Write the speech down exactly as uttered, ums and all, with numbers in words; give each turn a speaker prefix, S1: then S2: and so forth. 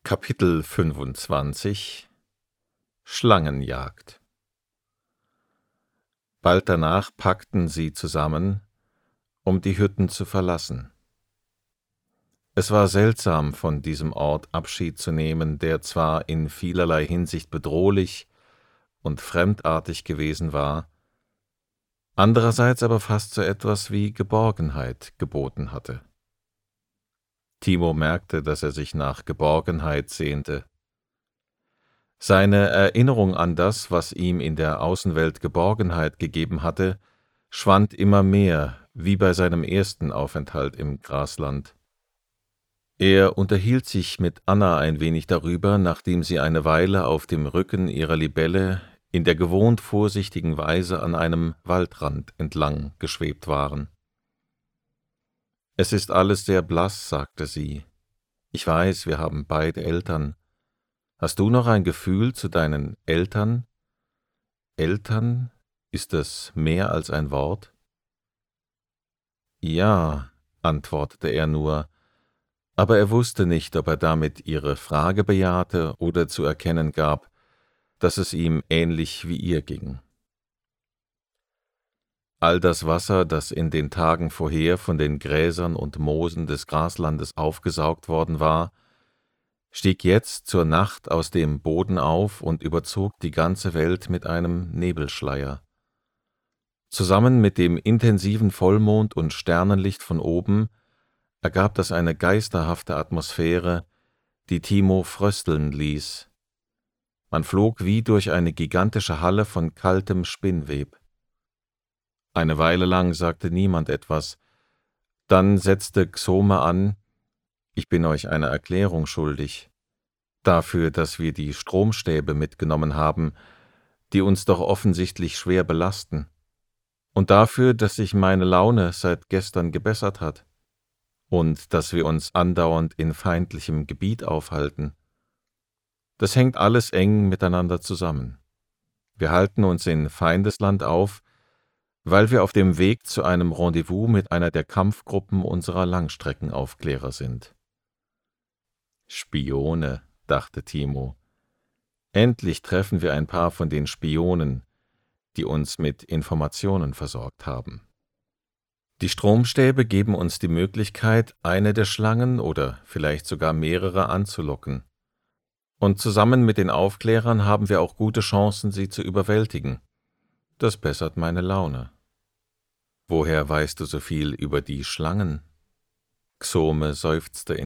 S1: Kapitel fünfundzwanzig Schlangenjagd. Bald danach packten sie zusammen, um die Hütten zu verlassen. Es war seltsam, von diesem Ort Abschied zu nehmen, der zwar in vielerlei Hinsicht bedrohlich und fremdartig gewesen war, andererseits aber fast so etwas wie Geborgenheit geboten hatte. Timo merkte, dass er sich nach Geborgenheit sehnte. Seine Erinnerung an das, was ihm in der Außenwelt Geborgenheit gegeben hatte, schwand immer mehr, wie bei seinem ersten Aufenthalt im Grasland. Er unterhielt sich mit Anna ein wenig darüber, nachdem sie eine Weile auf dem Rücken ihrer Libelle in der gewohnt vorsichtigen Weise an einem Waldrand entlang geschwebt waren. »Es ist alles sehr blass«, sagte sie. »Ich weiß, wir haben beide Eltern. Hast du noch ein Gefühl zu deinen Eltern? Eltern? Ist das mehr als ein Wort?« »Ja«, antwortete er nur, aber er wusste nicht, ob er damit ihre Frage bejahte oder zu erkennen gab, dass es ihm ähnlich wie ihr ging. All das Wasser, das in den Tagen vorher von den Gräsern und Moosen des Graslandes aufgesaugt worden war, stieg jetzt zur Nacht aus dem Boden auf und überzog die ganze Welt mit einem Nebelschleier. Zusammen mit dem intensiven Vollmond und Sternenlicht von oben ergab das eine geisterhafte Atmosphäre, die Timo frösteln ließ. Man flog wie durch eine gigantische Halle von kaltem Spinnweb. Eine Weile lang sagte niemand etwas. Dann setzte Xome an: »Ich bin euch eine Erklärung schuldig. Dafür, dass wir die Stromstäbe mitgenommen haben, die uns doch offensichtlich schwer belasten. Und dafür, dass sich meine Laune seit gestern gebessert hat. Und dass wir uns andauernd in feindlichem Gebiet aufhalten. Das hängt alles eng miteinander zusammen. Wir halten uns in Feindesland auf, weil wir auf dem Weg zu einem Rendezvous mit einer der Kampfgruppen unserer Langstreckenaufklärer sind.« »Spione«, dachte Timo. »Endlich treffen wir ein paar von den Spionen, die uns mit Informationen versorgt haben. Die Stromstäbe geben uns die Möglichkeit, eine der Schlangen oder vielleicht sogar mehrere anzulocken. Und zusammen mit den Aufklärern haben wir auch gute Chancen, sie zu überwältigen. Das bessert meine Laune.« »Woher weißt du so viel über die Schlangen?« Xome seufzte